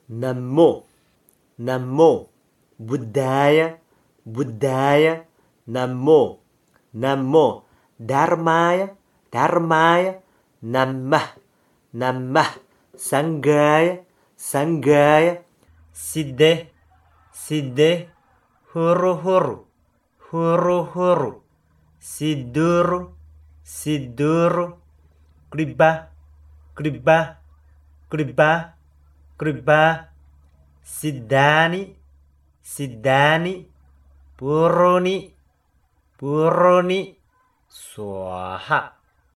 Namo, namo. Buddhaya, buddhaya. Namo, namo. Dharmaya, dharmaya. Namah, namah. Sanggaya, sanggaya. Siddhe, siddhe. Huru, huru, huru, huru. Siduru, siduru. Kriba, kriba, kriba, kriba. Siddhani, siddhani. Puruni, puruni. Swaha.